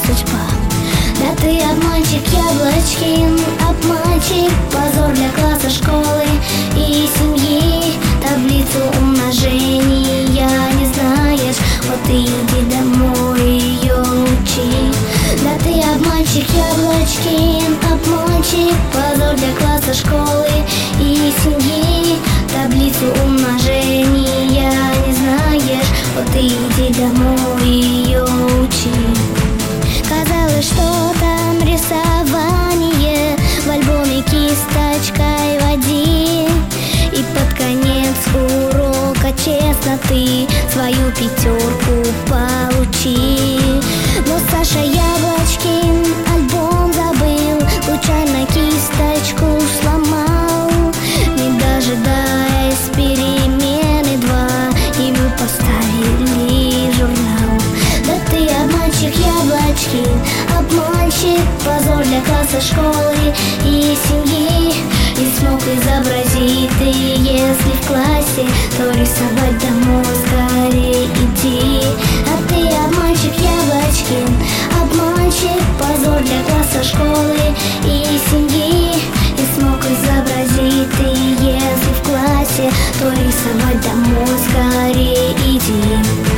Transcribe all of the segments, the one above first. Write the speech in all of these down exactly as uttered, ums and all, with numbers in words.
судьба. Да ты обманщик, Яблочкин, обманщик, позор для класса, школы и семьи. Таблицу умножения не знаешь, вот ты иди домой ее учи. Да ты обманщик, Яблочкин, обманщик, позор для класса, школы и семьи. Таблицу умножения не знаешь, вот ты иди домой ее учи. Казалось, что там рисование в альбоме кисточкой води, и под конец урока честно ты свою пятерку получи. Но Саша Яблочкин альбом забыл, случайно кисточку сломал, не дожидаясь перемены два, ему поставили журнал. Да ты обманщик, Яблочкин, обманщик, позор для класса, школы и семьи. Не смог изобразить ты, если в классе, то рисовать домой скорее иди. А ты обманщик, Яблочкин, обманщик, позор для класса, школы и семьи. Не смог изобразить ты, если в классе, то рисовать домой скорее иди.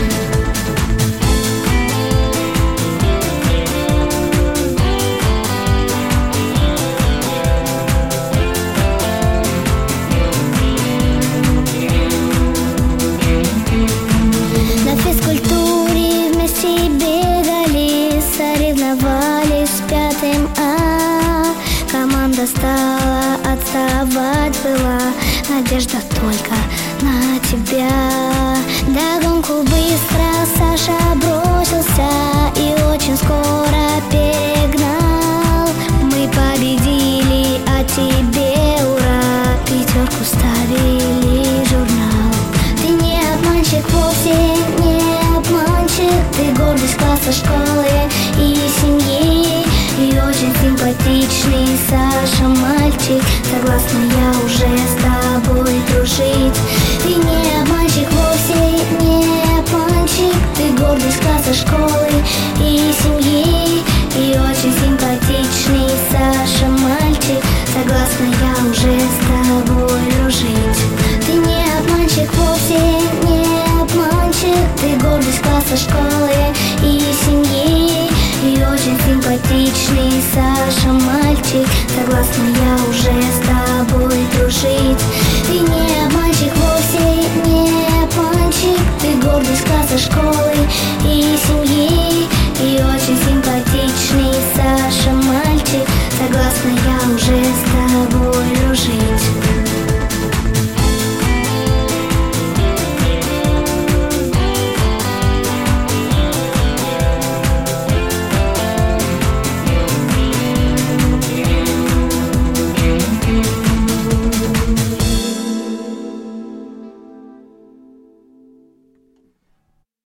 На физкультуре вместе бегали, соревновались с пятым А. Команда стала отставать, была надежда только на тебя. Догонку быстро Саша бросился и очень скоро перегнал. Мы победили, а тебе ура, пятерку ставили журнал. Ты не обманщик, вовсе не обманщик, ты гордость класса, школы и семьи. И очень симпатичный Саша мальчик, согласна я уже с тобой дружить. Ты не обманщик, вовсе не обманщик, ты гордость класса, школы и семьи. И очень симпатичный Саша мальчик, согласна я уже с тобой дружить. Ты не обманщик, вовсе не обманщик, ты гордость класса, школы и семьи. И очень симпатичный Саша мальчик, согласна я уже с тобой дружить. Ты не обманщик, вовсе не обманщик, ты гордость класса, школы и семьи. И очень симпатичный Саша мальчик, согласна я уже с тобой дружить.